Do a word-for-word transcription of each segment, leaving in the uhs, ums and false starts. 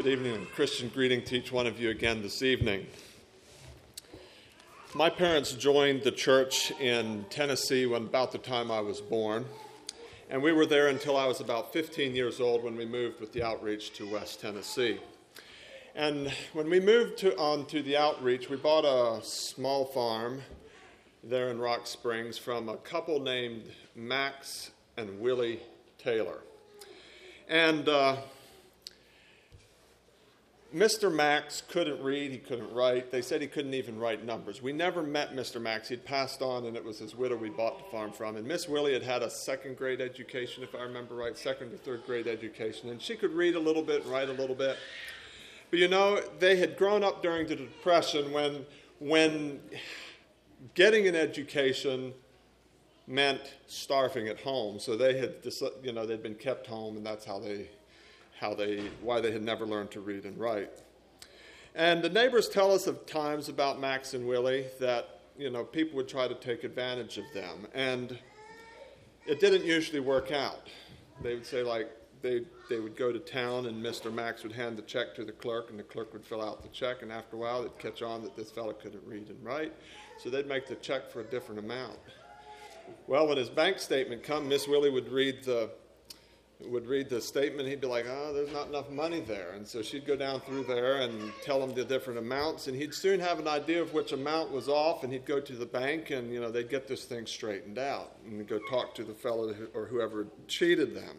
Good evening and Christian greeting to each one of you again this evening. My parents joined the church in Tennessee when about the time I was born, and we were there until I was about fifteen years old when we moved with the outreach to West Tennessee. And when we moved to, on to the outreach, we bought a small farm there in Rock Springs from a couple named Max and Willie Taylor. And uh, Mister Max couldn't read, he couldn't write. They said he couldn't even write numbers. We never met Mister Max. He'd passed on, and it was his widow we bought the farm from. And Miss Willie had had a second grade education, if I remember right, second or third grade education. And she could read a little bit and write a little bit. But you know, they had grown up during the Depression when, when getting an education meant starving at home. So they had, you know, they'd been kept home, and that's how they... how they, why they had never learned to read and write. And the neighbors tell us of times about Max and Willie that, you know, people would try to take advantage of them. And it didn't usually work out. They would say, like, they they would go to town and Mister Max would hand the check to the clerk, and the clerk would fill out the check, and after a while they'd catch on that this fellow couldn't read and write, so they'd make the check for a different amount. Well, when his bank statement come, Miss Willie would read the would read the statement, he'd be like, oh, there's not enough money there. And so she'd go down through there and tell him the different amounts, and he'd soon have an idea of which amount was off, and he'd go to the bank, and, you know, they'd get this thing straightened out, and he'd go talk to the fellow who, or whoever cheated them.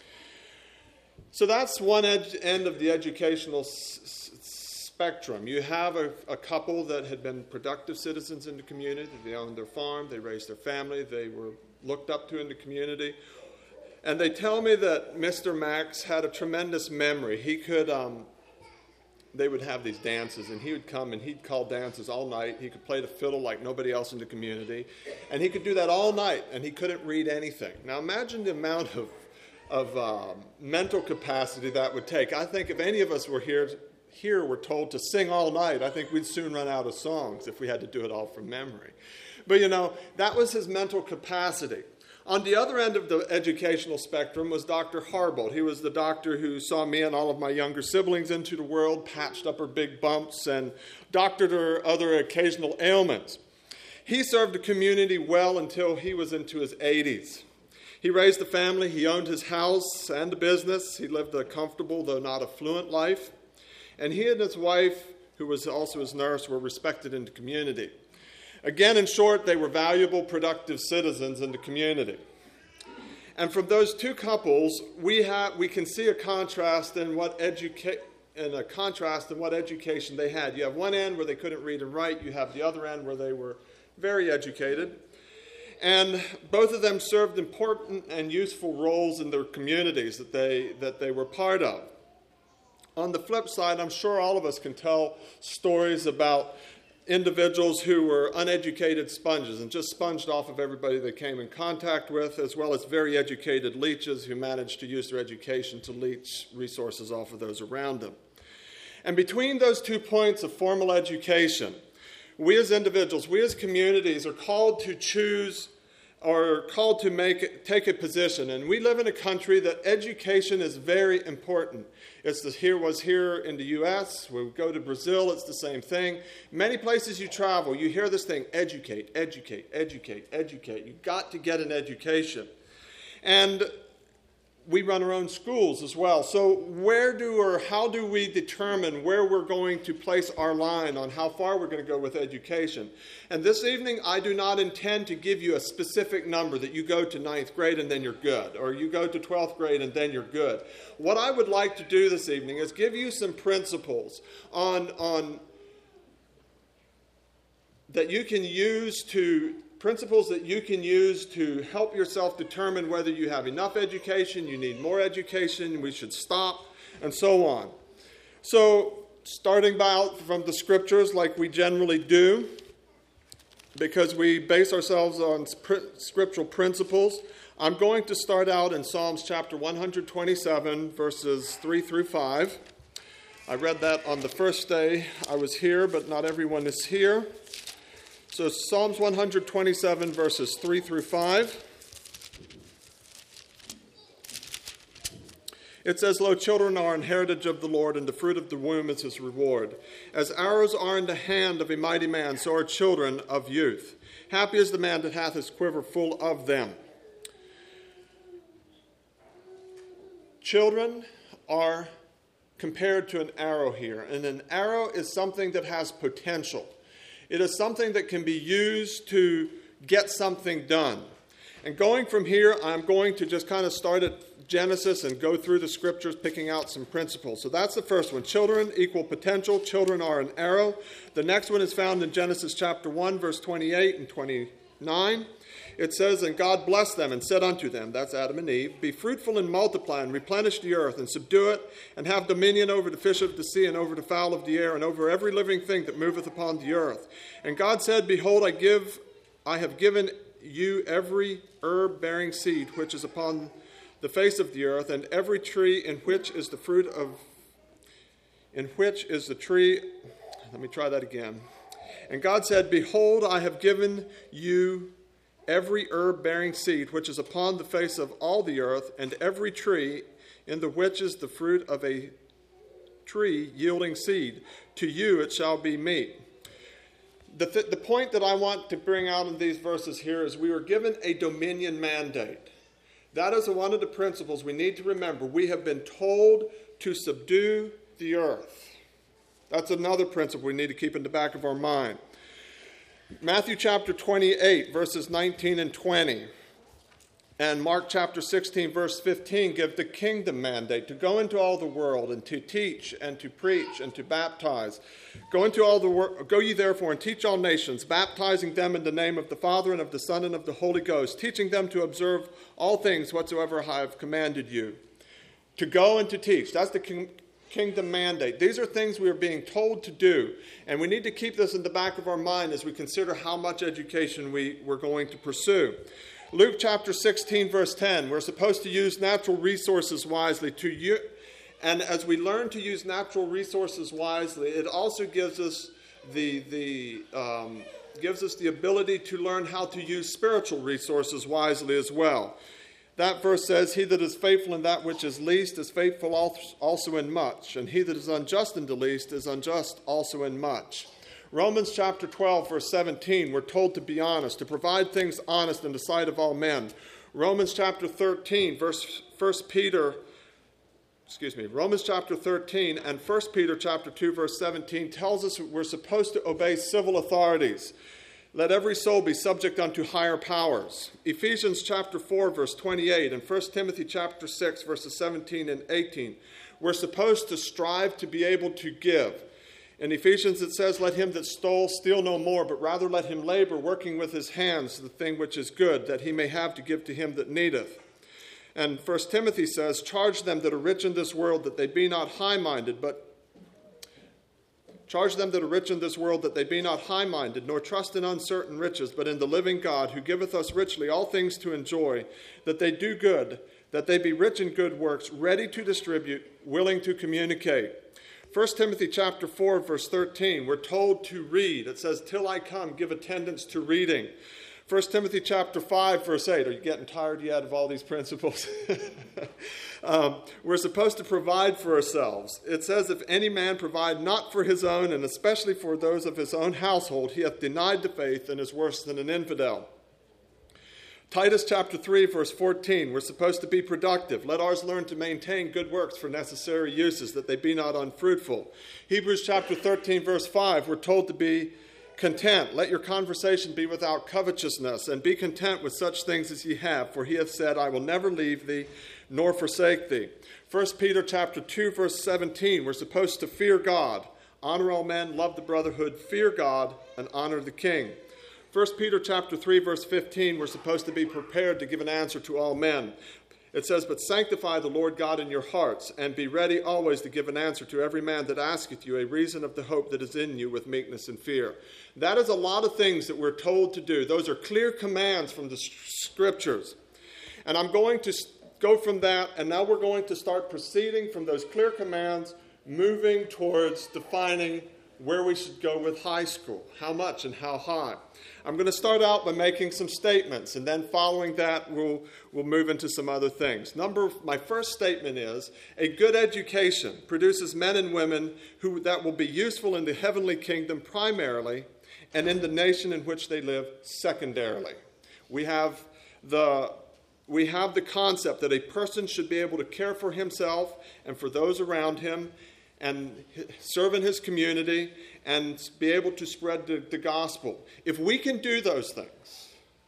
So that's one ed- end of the educational s- s- spectrum. You have a, a couple that had been productive citizens in the community. They owned their farm, they raised their family, they were looked up to in the community. And they tell me that Mister Max had a tremendous memory. He could, um, they would have these dances, and he would come and he'd call dances all night. He could play the fiddle like nobody else in the community. And he could do that all night, and he couldn't read anything. Now imagine the amount of, of um, mental capacity that would take. I think if any of us were here, here were told to sing all night, I think we'd soon run out of songs if we had to do it all from memory. But, you know, that was his mental capacity. On the other end of the educational spectrum was Doctor Harbolt. He was the doctor who saw me and all of my younger siblings into the world, patched up our big bumps, and doctored our other occasional ailments. He served the community well until he was into his eighties. He raised a family, he owned his house and a business. He lived a comfortable, though not affluent life. And he and his wife, who was also his nurse, were respected in the community. Again, in short, they were valuable, productive citizens in the community. And from those two couples, we have we can see a contrast in what educa- in a contrast in what education they had. You have one end where they couldn't read and write. You have the other end where they were very educated. And both of them served important and useful roles in their communities that they that they were part of. On the flip side, I'm sure all of us can tell stories about individuals who were uneducated sponges and just sponged off of everybody they came in contact with, as well as very educated leeches who managed to use their education to leech resources off of those around them. And between those two points of formal education, we as individuals, we as communities are called to choose or called to make take a position. And we live in a country that education is very important. It's the, here was here in the U S We go to Brazil, it's the same thing. Many places you travel, you hear this thing, educate, educate, educate, educate. You've got to get an education. And we run our own schools as well. So where do or how do we determine where we're going to place our line on how far we're going to go with education? And this evening, I do not intend to give you a specific number that you go to ninth grade and then you're good, or you go to twelfth grade and then you're good. What I would like to do this evening is give you some principles on, on that you can use to Principles that you can use to help yourself determine whether you have enough education, you need more education, we should stop, and so on. So, starting out from the scriptures like we generally do, because we base ourselves on scriptural principles, I'm going to start out in Psalms chapter one twenty-seven, verses three through five. I read that on the first day I was here, but not everyone is here. So Psalms one twenty-seven, verses three through five. It says, lo, children are an heritage of the Lord, and the fruit of the womb is his reward. As arrows are in the hand of a mighty man, so are children of youth. Happy is the man that hath his quiver full of them. Children are compared to an arrow here, and an arrow is something that has potential. It is something that can be used to get something done. And going from here, I'm going to just kind of start at Genesis and go through the scriptures, picking out some principles. So that's the first one. Children equal potential. Children are an arrow. The next one is found in Genesis chapter one, verse twenty-eight and twenty-nine. It says, and God blessed them and said unto them, that's Adam and Eve, be fruitful and multiply and replenish the earth and subdue it and have dominion over the fish of the sea and over the fowl of the air and over every living thing that moveth upon the earth. And God said, behold, I give, I have given you every herb bearing seed which is upon the face of the earth, and every tree in which is the fruit of, in which is the tree, let me try that again. And God said, behold, I have given you every herb bearing seed which is upon the face of all the earth, and every tree in the which is the fruit of a tree yielding seed. To you it shall be meat. The, th- the point that I want to bring out in these verses here is we were given a dominion mandate. That is one of the principles we need to remember. We have been told to subdue the earth. That's another principle we need to keep in the back of our mind. Matthew chapter twenty-eight, verses nineteen and twenty, and Mark chapter sixteen, verse fifteen give the kingdom mandate to go into all the world and to teach and to preach and to baptize. Go into all the world, go ye therefore and teach all nations, baptizing them in the name of the Father and of the Son and of the Holy Ghost, teaching them to observe all things whatsoever I have commanded you. To go and to teach. That's the king, kingdom mandate. These are things we are being told to do, and we need to keep this in the back of our mind as we consider how much education we, we're going to pursue. Luke chapter sixteen, verse ten, we're supposed to use natural resources wisely. To you, and as we learn to use natural resources wisely, it also gives us the, the, um, gives us the ability to learn how to use spiritual resources wisely as well. That verse says, he that is faithful in that which is least is faithful also in much, and he that is unjust in the least is unjust also in much. Romans chapter twelve, verse seventeen, we're told to be honest, to provide things honest in the sight of all men. Romans chapter thirteen, verse First Peter, excuse me, Romans chapter thirteen and First Peter chapter two, verse seventeen tells us we're supposed to obey civil authorities. Let every soul be subject unto higher powers. Ephesians chapter four, verse twenty-eight, and First Timothy chapter six, verses seventeen and eighteen. We're supposed to strive to be able to give. In Ephesians it says, let him that stole steal no more, but rather let him labor, working with his hands the thing which is good, that he may have to give to him that needeth. And First Timothy says, charge them that are rich in this world, that they be not high-minded, but Charge them that are rich in this world, that they be not high-minded, nor trust in uncertain riches, but in the living God, who giveth us richly all things to enjoy, that they do good, that they be rich in good works, ready to distribute, willing to communicate. First Timothy chapter four, verse thirteen, we're told to read. It says, till I come, give attendance to reading. First Timothy chapter five, verse eight. Are you getting tired yet of all these principles? um, we're supposed to provide for ourselves. It says, if any man provide not for his own, and especially for those of his own household, he hath denied the faith and is worse than an infidel. Titus chapter three, verse fourteen, we're supposed to be productive. Let ours learn to maintain good works for necessary uses, that they be not unfruitful. Hebrews chapter thirteen, verse five, we're told to be content. Let your conversation be without covetousness, and be content with such things as ye have, for he hath said, I will never leave thee, nor forsake thee. First Peter chapter two, verse seventeen, we're supposed to fear God. Honor all men, love the brotherhood, fear God, and honor the king. First Peter chapter three, verse fifteen, we're supposed to be prepared to give an answer to all men. It says, but sanctify the Lord God in your hearts, and be ready always to give an answer to every man that asketh you a reason of the hope that is in you with meekness and fear. That is a lot of things that we're told to do. Those are clear commands from the scriptures. And I'm going to go from that, and now we're going to start proceeding from those clear commands, moving towards defining where we should go with high school, how much and how high. I'm going to start out by making some statements, and then following that, we'll, we'll move into some other things. Number, my first statement is, a good education produces men and women who that will be useful in the heavenly kingdom primarily, and in the nation in which they live secondarily. We have the We have the concept that a person should be able to care for himself and for those around him and serve in his community and be able to spread the, the gospel. If we can do those things,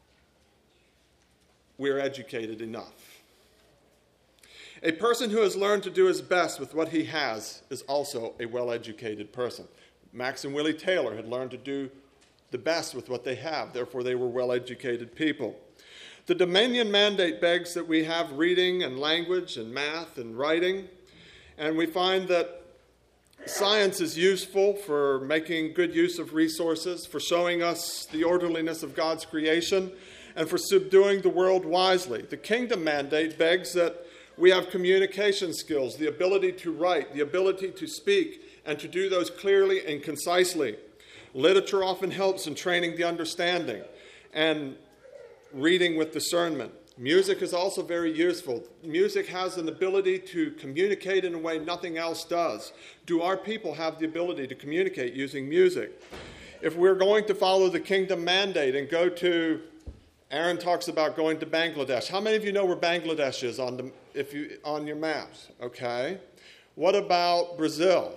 we're educated enough. A person who has learned to do his best with what he has is also a well-educated person. Max and Willie Taylor had learned to do the best with what they have. Therefore, they were well-educated people. The Dominion Mandate begs that we have reading and language and math and writing. And we find that science is useful for making good use of resources, for showing us the orderliness of God's creation, and for subduing the world wisely. The Kingdom Mandate begs that we have communication skills, the ability to write, the ability to speak, and to do those clearly and concisely. Literature often helps in training the understanding and reading with discernment. Music is also very useful. Music has an ability to communicate in a way nothing else does. Do our people have the ability to communicate using music? If we're going to follow the Kingdom Mandate and go to, Aaron talks about going to Bangladesh. How many of you know where Bangladesh is on the, if you on your maps? Okay. What about Brazil?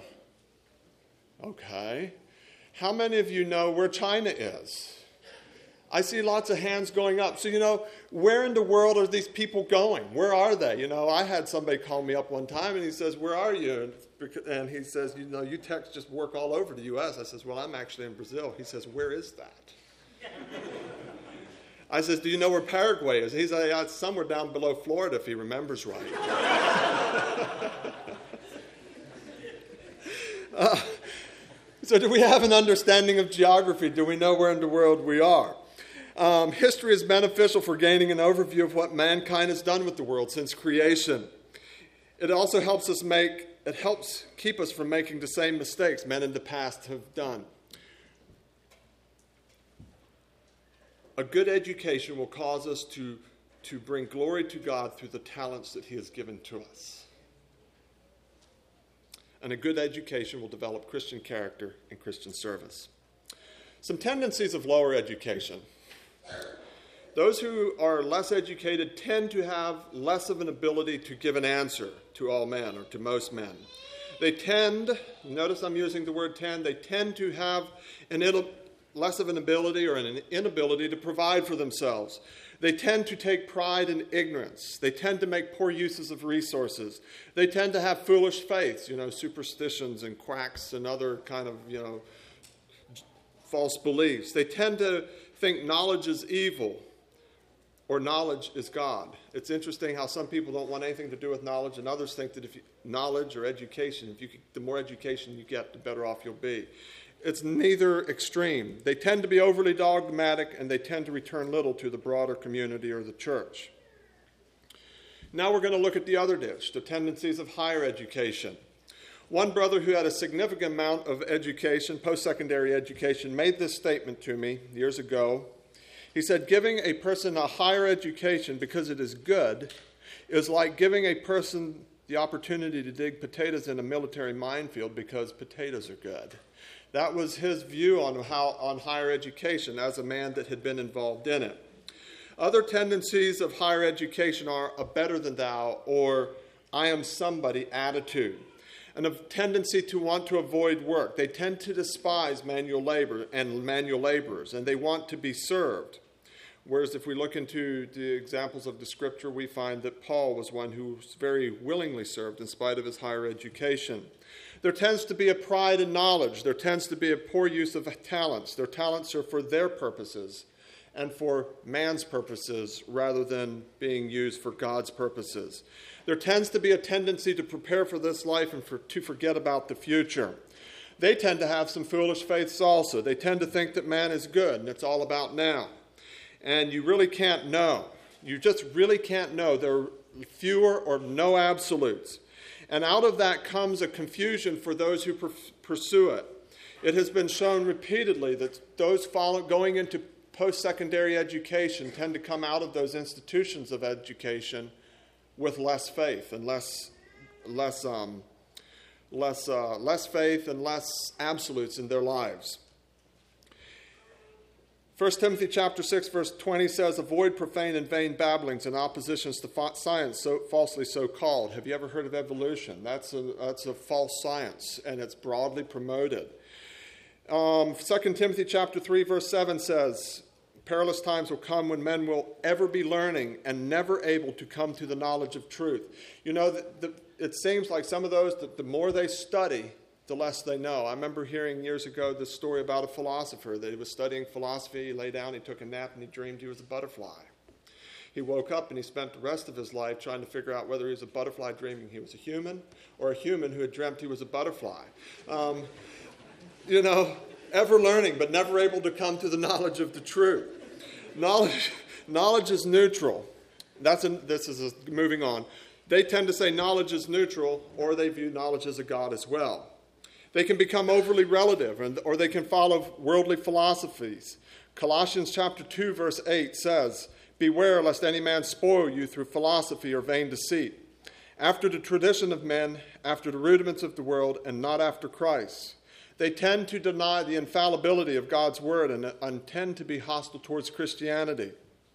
Okay. How many of you know where China is? I see lots of hands going up. So, you know, where in the world are these people going? Where are they? You know, I had somebody call me up one time and he says, where are you? And he says, you know, you techs just work all over the U S I says, well, I'm actually in Brazil. He says, where is that? I says, do you know where Paraguay is? He says, yeah, it's somewhere down below Florida if he remembers right. uh, so do we have an understanding of geography? Do we know where in the world we are? Um, history is beneficial for gaining an overview of what mankind has done with the world since creation. It also helps us make, it helps keep us from making the same mistakes men in the past have done. A good education will cause us to, to bring glory to God through the talents that He has given to us. And a good education will develop Christian character and Christian service. Some tendencies of lower education. Those who are less educated tend to have less of an ability to give an answer to all men or to most men. They tend, notice I'm using the word tend, they tend to have an less of an ability or an inability to provide for themselves. They tend to take pride in ignorance. They tend to make poor uses of resources. They tend to have foolish faiths, you know, superstitions and quacks and other kind of, you know, false beliefs. They tend to think knowledge is evil or knowledge is God. It's interesting how some people don't want anything to do with knowledge and others think that if you, knowledge or education, if you the more education you get, the better off you'll be. It's neither extreme. They tend to be overly dogmatic and they tend to return little to the broader community or the church. Now we're going to look at the other ditch, the tendencies of higher education. One brother who had a significant amount of education, post-secondary education, made this statement to me years ago. He said, giving a person a higher education because it is good is like giving a person the opportunity to dig potatoes in a military minefield because potatoes are good. That was his view on how on higher education as a man that had been involved in it. Other tendencies of higher education are a better than thou or I am somebody attitude. And a tendency to want to avoid work. They tend to despise manual labor and manual laborers, and they want to be served. Whereas if we look into the examples of the scripture, we find that Paul was one who very willingly served in spite of his higher education. There tends to be a pride in knowledge. There tends to be a poor use of talents. Their talents are for their purposes and for man's purposes rather than being used for God's purposes. There tends to be a tendency to prepare for this life and for, to forget about the future. They tend to have some foolish faiths also. They tend to think that man is good and it's all about now. And you really can't know. You just really can't know. There are fewer or no absolutes. And out of that comes a confusion for those who per- pursue it. It has been shown repeatedly that those follow, going into post-secondary education tend to come out of those institutions of education with less faith and less, less, um, less, uh, less faith and less absolutes in their lives. First Timothy chapter six, verse twenty says, "Avoid profane and vain babblings and oppositions to fa- science, so falsely so called." Have you ever heard of evolution? That's a, that's a false science, and it's broadly promoted. Um, Second Timothy chapter three, verse seven says, "Perilous times will come when men will ever be learning and never able to come to the knowledge of truth." You know, the, the, it seems like some of those, that the more they study, the less they know. I remember hearing years ago this story about a philosopher that he was studying philosophy. He lay down, he took a nap, and he dreamed he was a butterfly. He woke up and he spent the rest of his life trying to figure out whether he was a butterfly dreaming he was a human, or a human who had dreamt he was a butterfly. Um, you know, ever learning but never able to come to the knowledge of the truth. Knowledge, knowledge is neutral. That's a, this is a, moving on. They tend to say knowledge is neutral, or they view knowledge as a god as well. They can become overly relative, and, or they can follow worldly philosophies. Colossians chapter two, verse eight says, "Beware lest any man spoil you through philosophy or vain deceit, after the tradition of men, after the rudiments of the world, and not after Christ." They tend to deny the infallibility of God's word and, and tend to be hostile towards Christianity.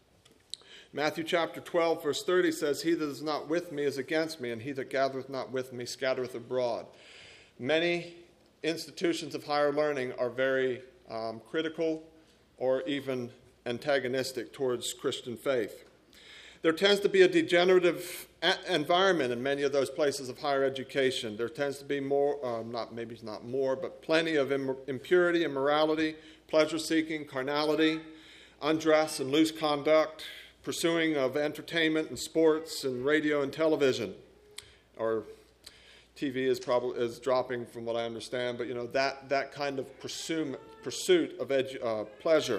Matthew chapter twelve, verse thirty says, "He that is not with me is against me, and he that gathereth not with me scattereth abroad." Many institutions of higher learning are very um, critical or even antagonistic towards Christian faith. There tends to be a degenerative a- environment in many of those places of higher education. There tends to be more, uh, not maybe not more, but plenty of Im- impurity, immorality, pleasure-seeking, carnality, undress and loose conduct, pursuing of entertainment and sports and radio and television, or T V is probably is dropping from what I understand, but you know that that kind of pursuit pursuit of edu- uh, pleasure.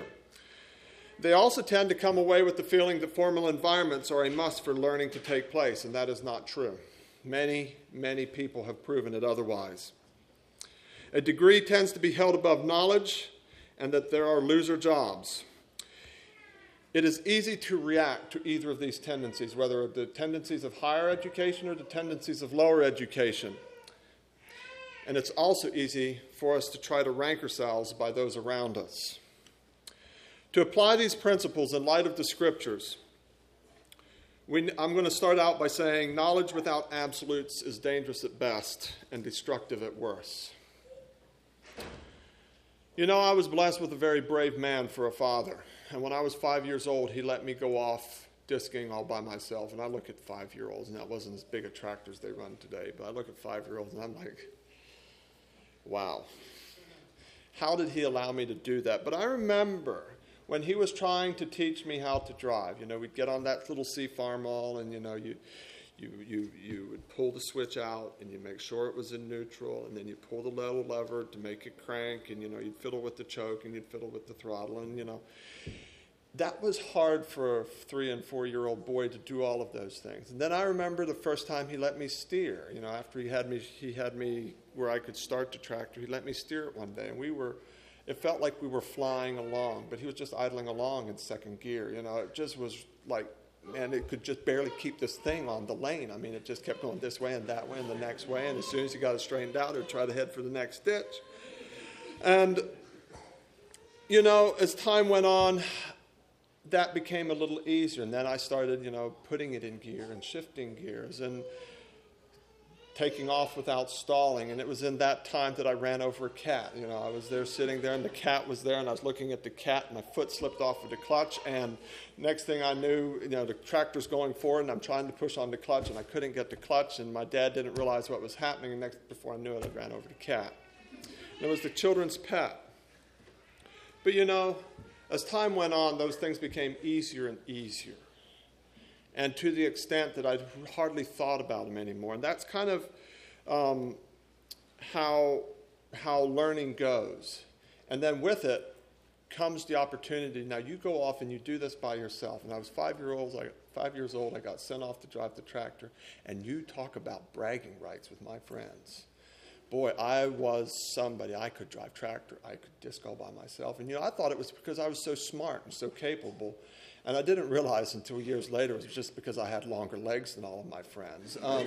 They also tend to come away with the feeling that formal environments are a must for learning to take place, and that is not true. Many, many people have proven it otherwise. A degree tends to be held above knowledge, and that there are loser jobs. It is easy to react to either of these tendencies, whether the tendencies of higher education or the tendencies of lower education. And it's also easy for us to try to rank ourselves by those around us. To apply these principles in light of the Scriptures, we, I'm going to start out by saying knowledge without absolutes is dangerous at best and destructive at worst. You know, I was blessed with a very brave man for a father. And when I was five years old, he let me go off disking all by myself. And I look at five-year-olds, and that wasn't as big a tractor as they run today, but I look at five-year-olds, and I'm like, wow. How did he allow me to do that? But I remember when he was trying to teach me how to drive. You know, we'd get on that little sea farm all, and, you know, you you you you would pull the switch out, and you make sure it was in neutral, and then you pull the little lever to make it crank, and, you know, you'd fiddle with the choke, and you'd fiddle with the throttle, and, you know. That was hard for a three- and four-year-old boy to do all of those things. And then I remember the first time he let me steer. You know, after he had me, he had me where I could start the tractor. He let me steer it one day, and we were, it felt like we were flying along, but he was just idling along in second gear. You know, it just was like, man, it could just barely keep this thing on the lane. I mean, it just kept going this way and that way and the next way, and as soon as he got it straightened out, it would try to head for the next ditch. And, you know, as time went on, that became a little easier, and then I started, you know, putting it in gear and shifting gears and taking off without stalling. And it was in that time that I ran over a cat. You know, I was there sitting there, and the cat was there, and I was looking at the cat, and my foot slipped off of the clutch, and next thing I knew, you know, the tractor's going forward, and I'm trying to push on the clutch, and I couldn't get the clutch, and my dad didn't realize what was happening, and next, before I knew it, I ran over the cat. And it was the children's pet. But, you know, as time went on, those things became easier and easier, and to the extent that I hardly thought about them anymore. And that's kind of um, how how learning goes. And then with it comes the opportunity. Now you go off and you do this by yourself. And I was five years old. I, five years old. I got sent off to drive the tractor, and you talk about bragging rights with my friends. boy, I was somebody. I could drive tractor. I could disc all by myself. And, you know, I thought it was because I was so smart and so capable. And I didn't realize until years later it was just because I had longer legs than all of my friends. Um,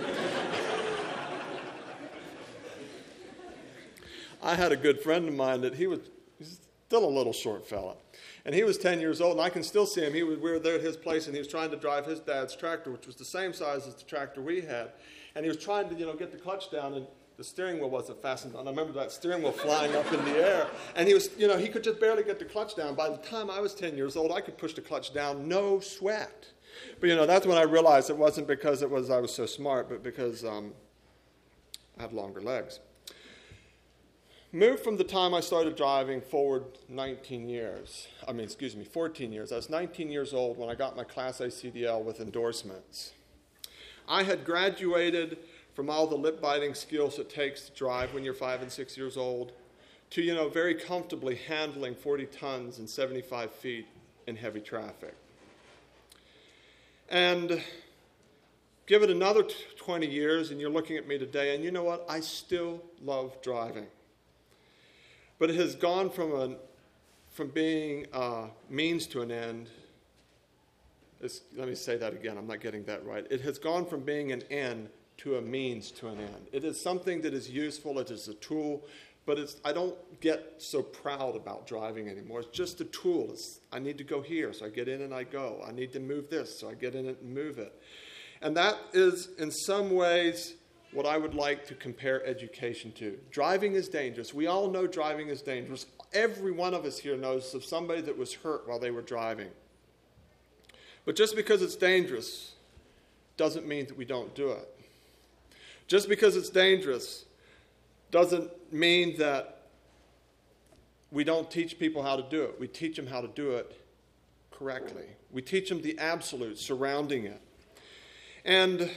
I had a good friend of mine that he was he's still a little short fella. And he was ten years old, and I can still see him. He was, we were there at his place, and he was trying to drive his dad's tractor, which was the same size as the tractor we had. And he was trying to, you know, get the clutch down, and the steering wheel wasn't fastened on. I remember that steering wheel flying up in the air. And he was, you know, he could just barely get the clutch down. By the time I was ten years old, I could push the clutch down, no sweat. But, you know, that's when I realized it wasn't because it was I was so smart, but because um, I had longer legs. Moved from the time I started driving forward nineteen years. I mean, excuse me, fourteen years. I was nineteen years old when I got my Class A C D L with endorsements. I had graduated from all the lip-biting skills it takes to drive when you're five and six years old to, you know, very comfortably handling forty tons and seventy-five feet in heavy traffic. And give it another twenty years, and you're looking at me today, and you know what? I still love driving. But it has gone from a, from being a means to an end. It's, let me say that again. I'm not getting that right. It has gone from being an end to a means to an end. It is something that is useful. It is a tool. But it's, I don't get so proud about driving anymore. It's just a tool. It's, I need to go here, so I get in and I go. I need to move this, so I get in it and move it. And that is, in some ways, what I would like to compare education to. Driving is dangerous. We all know driving is dangerous. Every one of us here knows of somebody that was hurt while they were driving. But just because it's dangerous doesn't mean that we don't do it. Just because it's dangerous doesn't mean that we don't teach people how to do it. We teach them how to do it correctly. We teach them the absolute surrounding it. And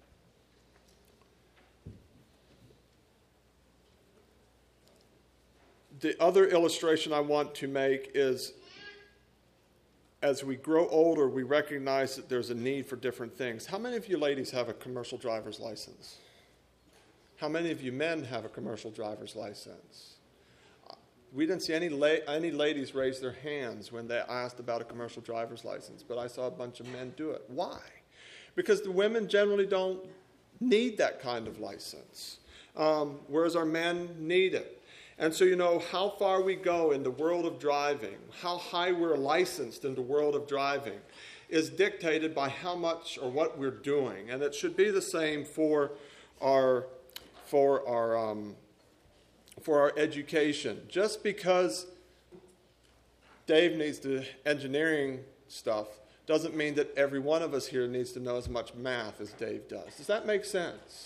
the other illustration I want to make is as we grow older, we recognize that there's a need for different things. How many of you ladies have a commercial driver's license? How many of you men have a commercial driver's license? We didn't see any la- any ladies raise their hands when they asked about a commercial driver's license, but I saw a bunch of men do it. Why? Because the women generally don't need that kind of license, um, whereas our men need it. And so, you know, how far we go in the world of driving, how high we're licensed in the world of driving, is dictated by how much or what we're doing. And it should be the same for our, for our, um, for our education. Just because Dave needs the engineering stuff doesn't mean that every one of us here needs to know as much math as Dave does. Does that make sense?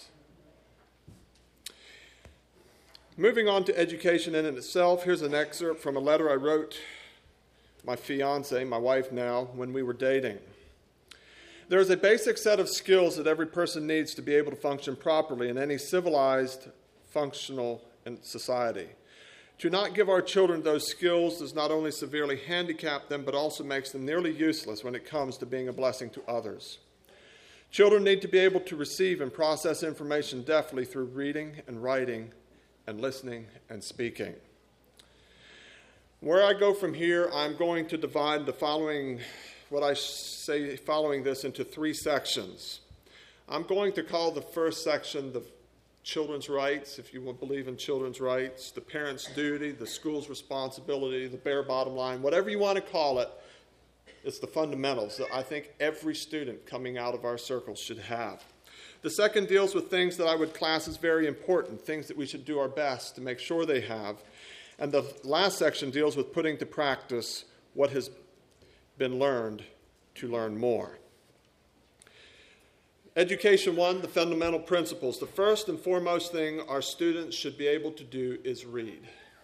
Moving on to education in and itself, here's an excerpt from a letter I wrote my fiancée, my wife now, when we were dating. There is a basic set of skills that every person needs to be able to function properly in any civilized, functional society. To not give our children those skills does not only severely handicap them, but also makes them nearly useless when it comes to being a blessing to others. Children need to be able to receive and process information deftly through reading and writing and listening and speaking. Where I go from here, I'm going to divide the following, what I say following this, into three sections. I'm going to call the first section the children's rights, if you will believe in children's rights, the parent's duty, the school's responsibility, the bare bottom line, whatever you want to call it. It's the fundamentals that I think every student coming out of our circles should have. The second deals with things that I would class as very important, things that we should do our best to make sure they have. And the last section deals with putting to practice what has been learned to learn more. Education one, the fundamental principles. The first and foremost thing our students should be able to do is read.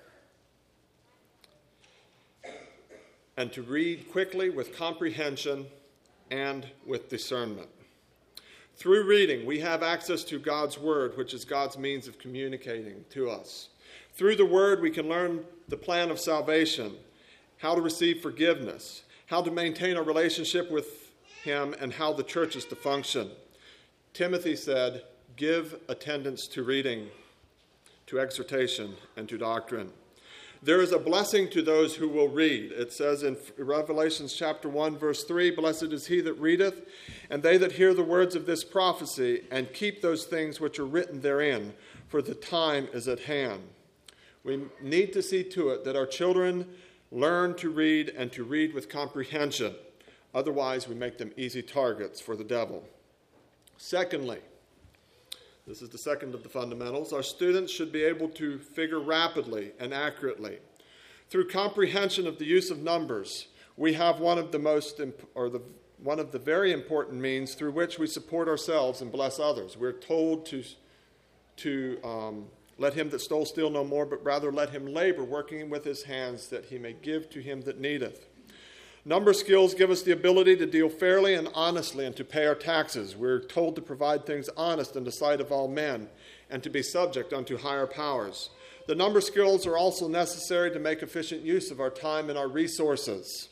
And to read quickly with comprehension and with discernment. Through reading, we have access to God's Word, which is God's means of communicating to us. Through the Word, we can learn the plan of salvation, how to receive forgiveness, how to maintain a relationship with Him, and how the church is to function. Timothy said, give attendance to reading, to exhortation, and to doctrine. There is a blessing to those who will read. It says in Revelation chapter one, verse three, "Blessed is he that readeth, and they that hear the words of this prophecy, and keep those things which are written therein, for the time is at hand." We need to see to it that our children learn to read and to read with comprehension. Otherwise, we make them easy targets for the devil. Secondly, this is the second of the fundamentals, our students should be able to figure rapidly and accurately. Through comprehension of the use of numbers, we have one of the most, imp- or the one of the very important means through which we support ourselves and bless others. We're told to, to um, let him that stole steal no more, but rather let him labor, working with his hands, that he may give to him that needeth. Number skills give us the ability to deal fairly and honestly and to pay our taxes. We're told to provide things honest in the sight of all men and to be subject unto higher powers. The number skills are also necessary to make efficient use of our time and our resources.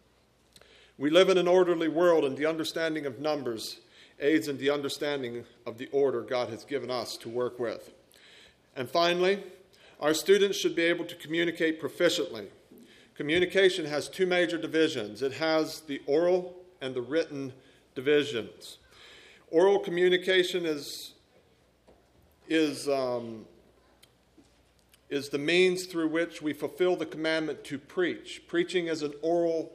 We live in an orderly world, and the understanding of numbers aids in the understanding of the order God has given us to work with. And finally, our students should be able to communicate proficiently. Communication has two major divisions. It has the oral and the written divisions. Oral communication is, is, um, is the means through which we fulfill the commandment to preach. Preaching is an oral,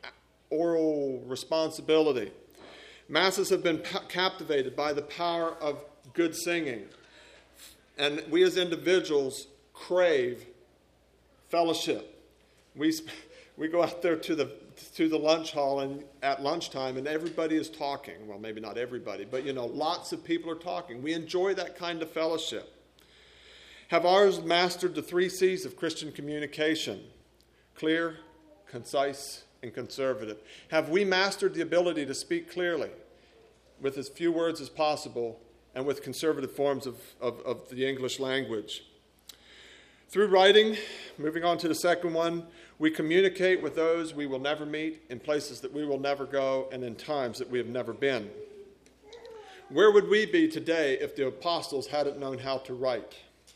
oral responsibility. Masses have been pa- captivated by the power of good singing. And we as individuals crave fellowship. We we go out there to the to the lunch hall and at lunchtime, and everybody is talking. Well, maybe not everybody, but you know, lots of people are talking. We enjoy that kind of fellowship. Have ours mastered the three C's of Christian communication? Clear, concise, and conservative. Have we mastered the ability to speak clearly with as few words as possible and with conservative forms of, of, of the English language? Through writing, moving on to the second one, we communicate with those we will never meet, in places that we will never go, and in times that we have never been. Where would we be today if the apostles hadn't known how to write?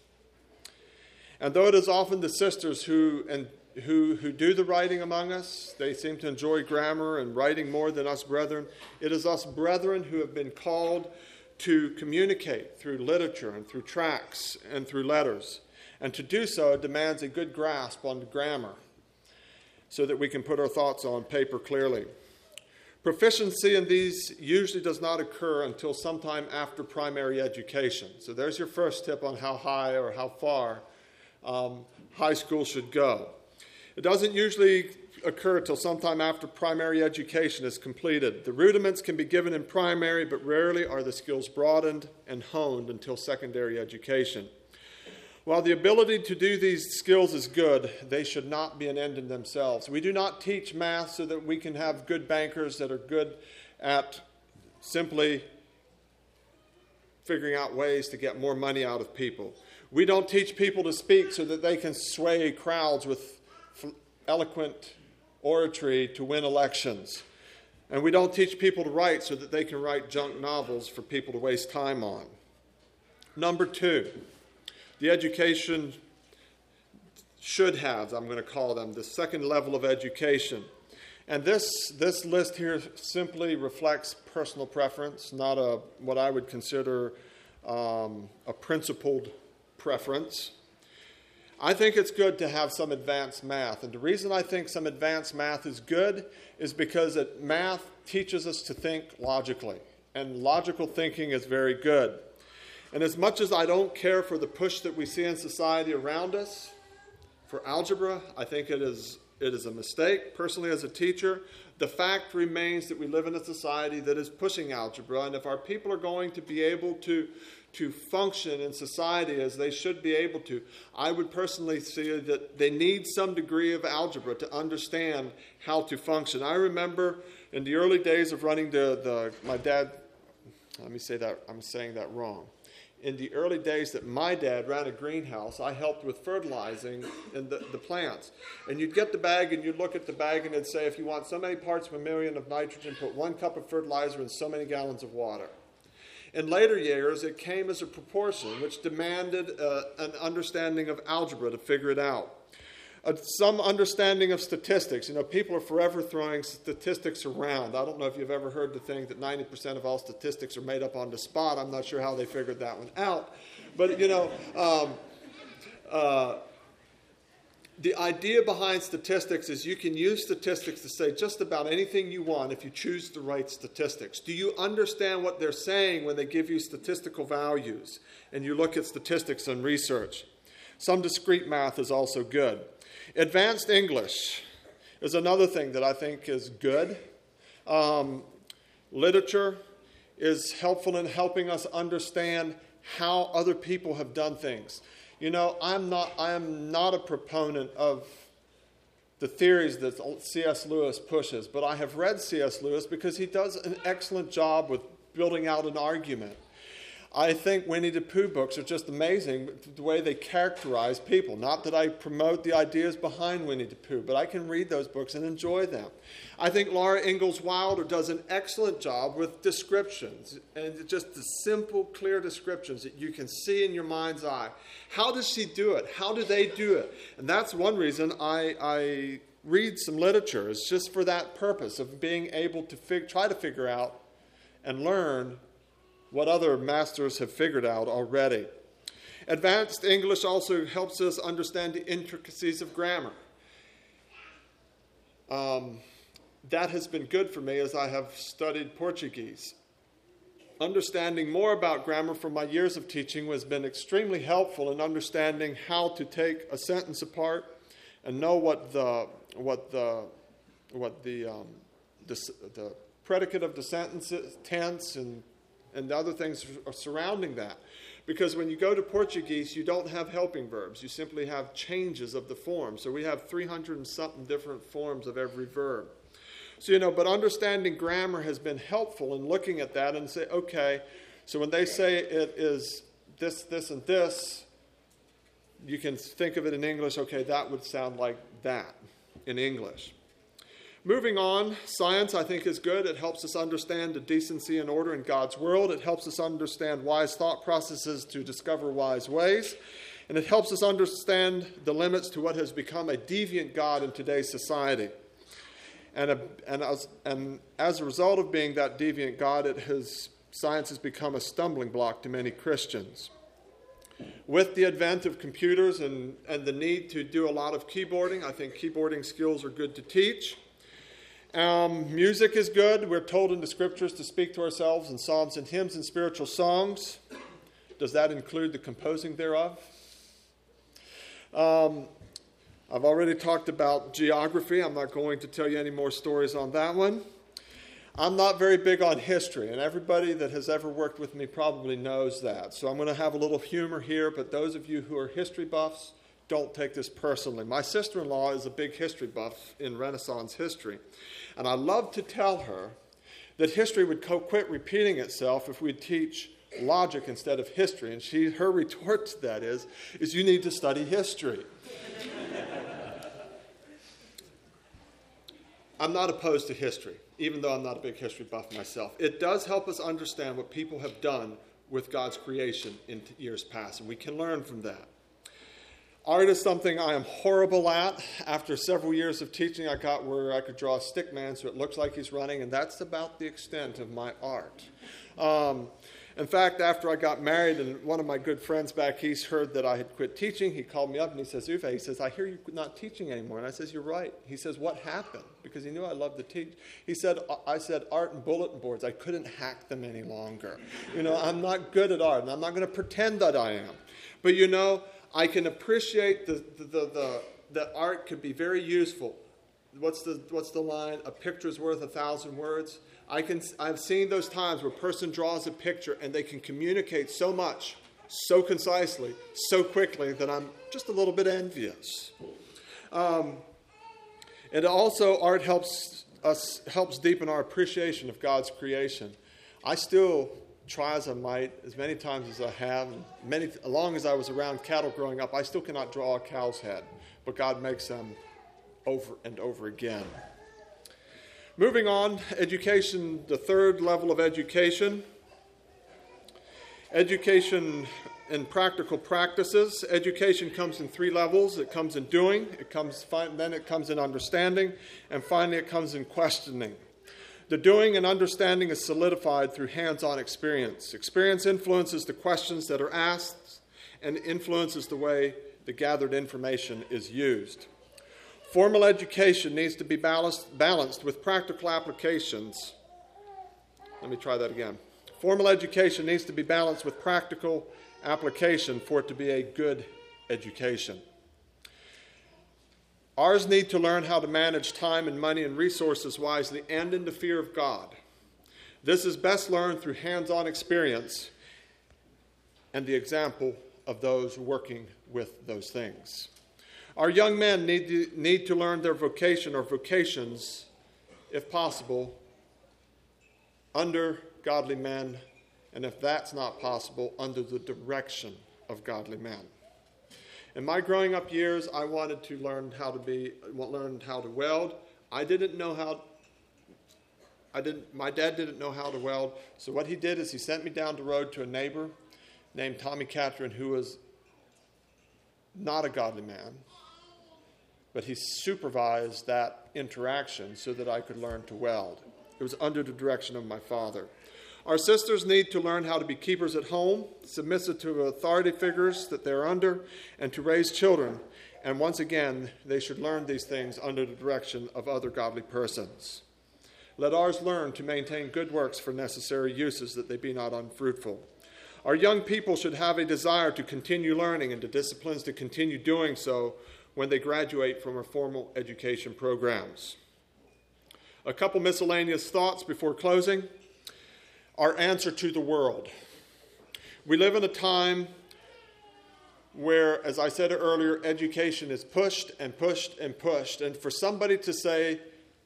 And though it is often the sisters who, and, who, who do the writing among us, they seem to enjoy grammar and writing more than us brethren, it is us brethren who have been called to communicate through literature and through tracts and through letters. And to do so demands a good grasp on grammar so that we can put our thoughts on paper clearly. Proficiency in these usually does not occur until sometime after primary education. So there's your first tip on how high or how far um, high school should go. It doesn't usually occur until sometime after primary education is completed. The rudiments can be given in primary, but rarely are the skills broadened and honed until secondary education. While the ability to do these skills is good, they should not be an end in themselves. We do not teach math so that we can have good bankers that are good at simply figuring out ways to get more money out of people. We don't teach people to speak so that they can sway crowds with eloquent oratory to win elections. And we don't teach people to write so that they can write junk novels for people to waste time on. Number two, the education should have, I'm going to call them, the second level of education. And this, this list here simply reflects personal preference, not a what I would consider um, a principled preference. I think it's good to have some advanced math. And the reason I think some advanced math is good is because it, math teaches us to think logically. And logical thinking is very good. And as much as I don't care for the push that we see in society around us for algebra, I think it is it is a mistake. Personally, as a teacher, the fact remains that we live in a society that is pushing algebra. And if our people are going to be able to, to function in society as they should be able to, I would personally see that they need some degree of algebra to understand how to function. I remember in the early days of running the, the my dad, let me say that, I'm saying that wrong. In the early days that my dad ran a greenhouse, I helped with fertilizing in the, the plants. And you'd get the bag and you'd look at the bag and it'd say, if you want so many parts per million of nitrogen, put one cup of fertilizer in so many gallons of water. In later years, it came as a proportion which demanded uh, an understanding of algebra to figure it out. Uh, some understanding of statistics. You know, people are forever throwing statistics around. I don't know if you've ever heard the thing that ninety percent of all statistics are made up on the spot. I'm not sure how they figured that one out. But, you know, um, uh, the idea behind statistics is you can use statistics to say just about anything you want if you choose the right statistics. Do you understand what they're saying when they give you statistical values and you look at statistics and research? Some discrete math is also good. Advanced English is another thing that I think is good. Um, literature is helpful in helping us understand how other people have done things. You know, I'm not, I am not a proponent of the theories that C S Lewis pushes, but I have read C S Lewis because he does an excellent job with building out an argument. I think Winnie the Pooh books are just amazing, the way they characterize people. Not that I promote the ideas behind Winnie the Pooh, but I can read those books and enjoy them. I think Laura Ingalls Wilder does an excellent job with descriptions, and just the simple, clear descriptions that you can see in your mind's eye. How does she do it? How do they do it? And that's one reason I, I read some literature, is just for that purpose of being able to fig- try to figure out and learn what other masters have figured out already. Advanced English also helps us understand the intricacies of grammar. Um, that has been good for me as I have studied Portuguese. Understanding more about grammar from my years of teaching has been extremely helpful in understanding how to take a sentence apart and know what the what the what the um, the, the predicate of the sentence, tense, and and other things are surrounding that. Because when you go to Portuguese, you don't have helping verbs. You simply have changes of the form. So we have three hundred and something different forms of every verb. So, you know, but understanding grammar has been helpful in looking at that and say, okay, so when they say it is this, this, and this, you can think of it in English, okay, that would sound like that in English. Moving on, science I think is good. It helps us understand the decency and order in God's world. It helps us understand wise thought processes to discover wise ways. And it helps us understand the limits to what has become a deviant God in today's society. And, a, and, as, and as a result of being that deviant God, it has, science has become a stumbling block to many Christians. With the advent of computers and, and the need to do a lot of keyboarding, I think keyboarding skills are good to teach. Um, music is good. We're told in the scriptures to speak to ourselves in psalms and hymns and spiritual songs. Does that include the composing thereof? Um, I've already talked about geography. I'm not going to tell you any more stories on that one. I'm not very big on history, and everybody that has ever worked with me probably knows that. So I'm going to have a little humor here, but those of you who are history buffs, don't take this personally. My sister-in-law is a big history buff in Renaissance history. And I love to tell her that history would co- quit repeating itself if we'd teach logic instead of history. And she, her retort to that is, is you need to study history. I'm not opposed to history, even though I'm not a big history buff myself. It does help us understand what people have done with God's creation in years past, and we can learn from that. Art is something I am horrible at. After several years of teaching, I got where I could draw a stick man so it looks like he's running, and that's about the extent of my art. Um, in fact, after I got married and one of my good friends back east heard that I had quit teaching, he called me up and he says, Uwe, he says, I hear you're not teaching anymore. And I says, you're right. He says, what happened? Because he knew I loved to teach. He said, I said, art and bulletin boards. I couldn't hack them any longer. You know, I'm not good at art, and I'm not going to pretend that I am. But, you know, I can appreciate the, the, the, the, that art could be very useful. What's the, what's the line? A picture's worth a thousand words. I can, I've seen those times where a person draws a picture and they can communicate so much, so concisely, so quickly that I'm just a little bit envious. Um, and also, art helps us helps deepen our appreciation of God's creation. I still try as I might, as many times as I have, and many, as long as I was around cattle growing up, I still cannot draw a cow's head, but God makes them over and over again. Moving on, education, the third level of education. Education and practical practices. Education comes in three levels. It comes in doing, it comes then it comes in understanding, and finally it comes in questioning. The doing and understanding is solidified through hands-on experience. Experience influences the questions that are asked and influences the way the gathered information is used. Formal education needs to be balanced, balanced with practical applications. Let me try that again. Formal education needs to be balanced with practical application for it to be a good education. Ours need to learn how to manage time and money and resources wisely and in the fear of God. This is best learned through hands-on experience and the example of those working with those things. Our young men need to, need to learn their vocation or vocations, if possible, under godly men, and if that's not possible, under the direction of godly men. In my growing up years, I wanted to learn how to be, learned how to weld. I didn't know how, I didn't, my dad didn't know how to weld, so what he did is he sent me down the road to a neighbor named Tommy Catron, who was not a godly man, but he supervised that interaction so that I could learn to weld. It was under the direction of my father. Our sisters need to learn how to be keepers at home, submissive to authority figures that they're under, and to raise children. And once again, they should learn these things under the direction of other godly persons. Let ours learn to maintain good works for necessary uses, that they be not unfruitful. Our young people should have a desire to continue learning and the disciplines to continue doing so when they graduate from our formal education programs. A couple miscellaneous thoughts before closing. Our answer to the world. We live in a time where, as I said earlier, education is pushed and pushed and pushed. And for somebody to say,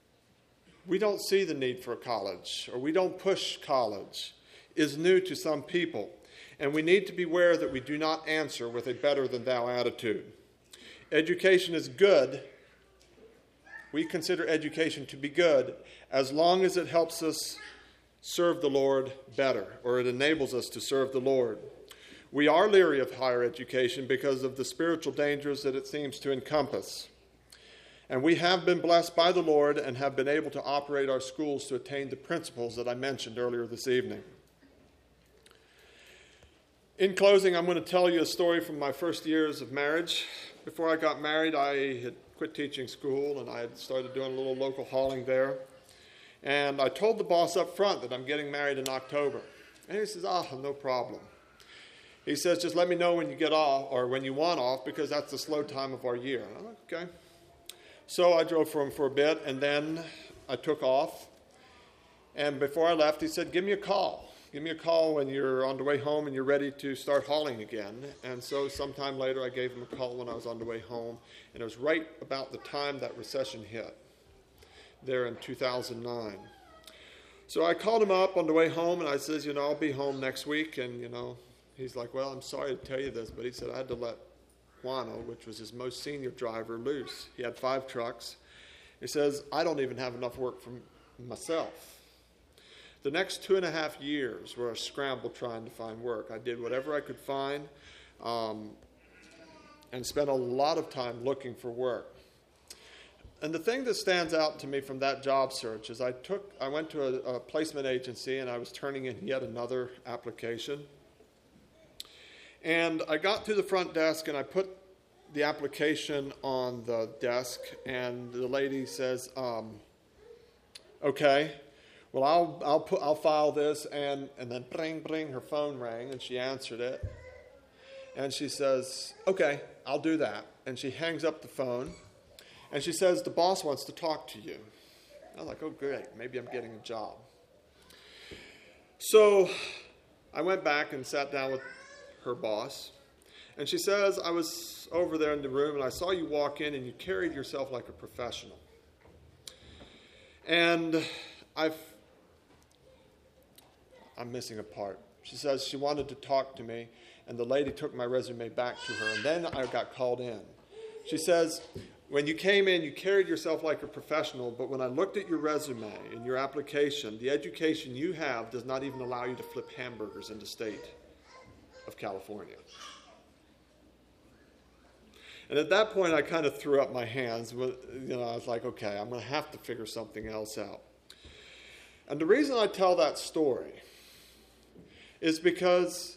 we don't see the need for a college, or we don't push college, is new to some people. And we need to be aware that we do not answer with a better than thou attitude. Education is good. We consider education to be good as long as it helps us serve the Lord better, or it enables us to serve the Lord. We are leery of higher education because of the spiritual dangers that it seems to encompass. And we have been blessed by the Lord and have been able to operate our schools to attain the principles that I mentioned earlier this evening. In closing, I'm going to tell you a story from my first years of marriage. Before I got married, I had quit teaching school, and I had started doing a little local hauling there. And I told the boss up front that I'm getting married in October. And he says, ah, no problem. He says, just let me know when you get off, or when you want off, because that's the slow time of our year. And I'm like, okay. So I drove for him for a bit, and then I took off. And before I left, he said, give me a call. Give me a call when you're on the way home and you're ready to start hauling again. And so sometime later, I gave him a call when I was on the way home. And it was right about the time that recession hit, there in two thousand nine. So I called him up on the way home, and I says, you know, I'll be home next week. And, you know, he's like, well, I'm sorry to tell you this, but he said I had to let Juano, which was his most senior driver, loose. He had five trucks. He says, I don't even have enough work for myself. The next two and a half years were a scramble trying to find work. I did whatever I could find um, and spent a lot of time looking for work. And the thing that stands out to me from that job search is I took, I went to a, a placement agency, and I was turning in yet another application. And I got to the front desk, and I put the application on the desk, and the lady says, um, okay, well, I'll I'll put I'll file this, and, and then bring bring her phone rang, and she answered it. And she says, okay, I'll do that. And she hangs up the phone. And she says, the boss wants to talk to you. I was like, oh, great. Maybe I'm getting a job. So I went back and sat down with her boss. And she says, I was over there in the room, and I saw you walk in, and you carried yourself like a professional. And I've, I'm missing a part. She says she wanted to talk to me, and the lady took my resume back to her, and then I got called in. She says, when you came in, you carried yourself like a professional, but when I looked at your resume and your application, the education you have does not even allow you to flip hamburgers in the state of California. And at that point, I kind of threw up my hands. You know, I was like, okay, I'm going to have to figure something else out. And the reason I tell that story is because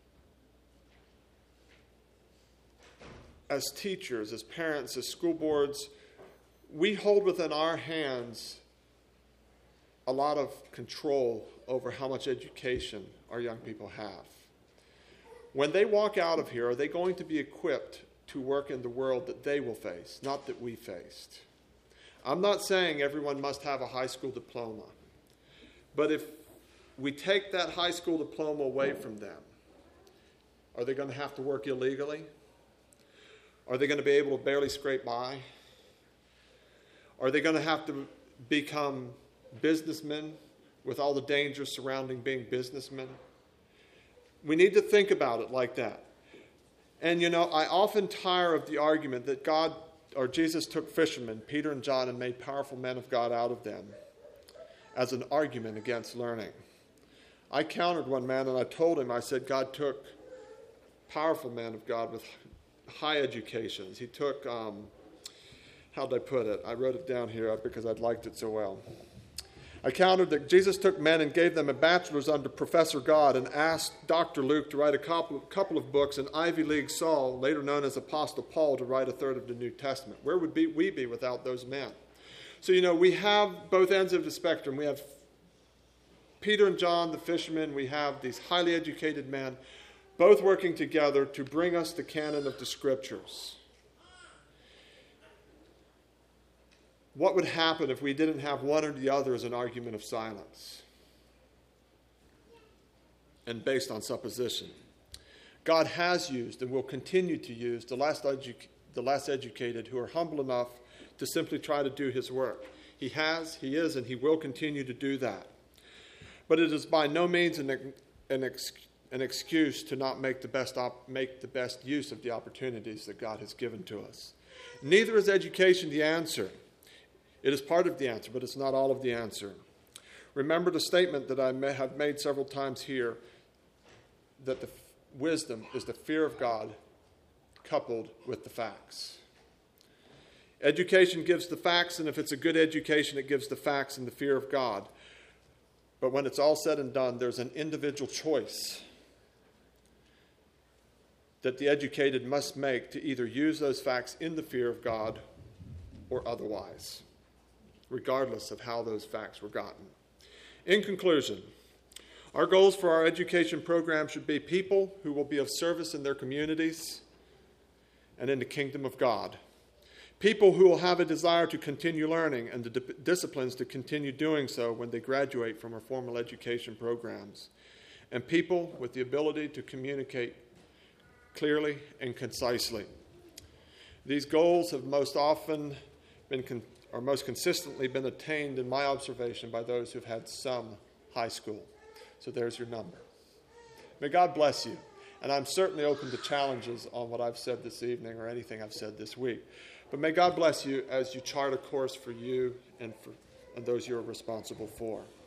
as teachers, as parents, as school boards, we hold within our hands a lot of control over how much education our young people have. When they walk out of here, are they going to be equipped to work in the world that they will face, not that we faced? I'm not saying everyone must have a high school diploma, but if we take that high school diploma away from them, are they going to have to work illegally? Are they going to be able to barely scrape by? Are they going to have to become businessmen with all the dangers surrounding being businessmen? We need to think about it like that. And, you know, I often tire of the argument that God or Jesus took fishermen, Peter and John, and made powerful men of God out of them as an argument against learning. I countered one man and I told him, I said, God took powerful men of God with high educations. He took, um, how did I put it? I wrote it down here because I'd liked it so well. I countered that Jesus took men and gave them a bachelor's under Professor God and asked Doctor Luke to write a couple of, couple of books and Ivy League Saul, later known as Apostle Paul, to write a third of the New Testament. Where would be, we be without those men? So, you know, we have both ends of the spectrum. We have Peter and John, the fishermen. We have these highly educated men, both working together to bring us the canon of the Scriptures. What would happen if we didn't have one or the other as an argument of silence and based on supposition? God has used and will continue to use the less, edu- the less educated who are humble enough to simply try to do his work. He has, he is, and he will continue to do that. But it is by no means an, an, ex, an excuse to not make the best op, make the best use of the opportunities that God has given to us. Neither is education the answer. It is part of the answer, but it's not all of the answer. Remember the statement that I may have made several times here, that the f- wisdom is the fear of God coupled with the facts. Education gives the facts, and if it's a good education, it gives the facts and the fear of God. But when it's all said and done, there's an individual choice that the educated must make to either use those facts in the fear of God or otherwise, regardless of how those facts were gotten. In conclusion, our goals for our education program should be people who will be of service in their communities and in the kingdom of God. People who will have a desire to continue learning and the di- disciplines to continue doing so when they graduate from our formal education programs. And people with the ability to communicate clearly and concisely. These goals have most often been con- or most consistently been attained in my observation by those who've had some high school. So there's your number. May God bless you. And I'm certainly open to challenges on what I've said this evening or anything I've said this week. But may God bless you as you chart a course for you and for and those you're responsible for.